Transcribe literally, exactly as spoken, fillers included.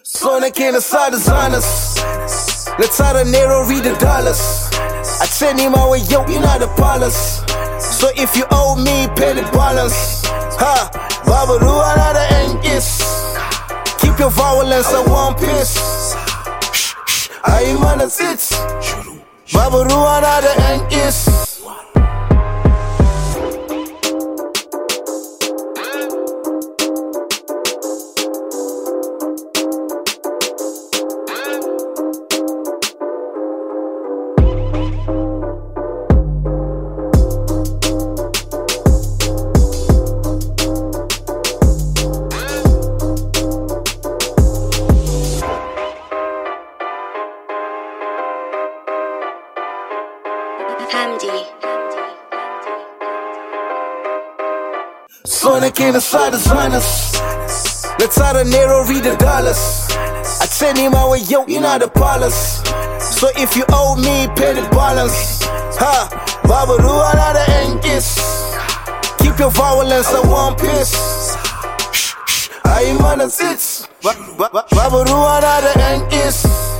So nake na sa designers, na tara naira read the dollars. I ce ni ma wai yau ina da palace. So if you owe me, pay the balance. Ha, babu ruwa na da yan is. Keep your violence at one piece. Ayi mana tsit. Babu ruwa na da yan is. Hamdi. So nake na sa designers, na tara naira read the dollars. I ce ni ma wai yau ina da palace. So if you owe me, pay the balance. Ha, babu ruwa na da yan is. Keep your violence at one piece. Ayi mana tsit. Babu ruwa na da yan is.